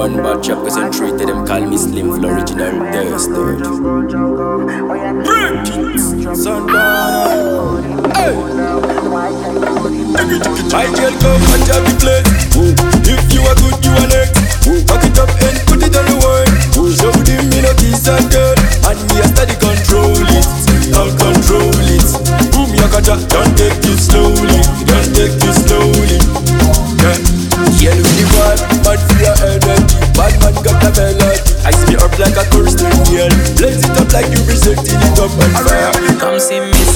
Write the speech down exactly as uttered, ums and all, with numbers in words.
one bad chap concentrated. Them call me Slim Flow original Dustard. Break it, Santana. Hey. I girl come and jab the place. If you are good, you are next. Back it up and put it on the word. Show them me no kiss and girl, and me a steady control it. I'll control it. Boom yakata, don't take it slowly. Don't take it slowly. Yeah. Yell with the vibe, bad for your energy. Bad man got the melody. I spit up like a Thursday meal. Blaze it up like you resetting it up on fire. Come see me.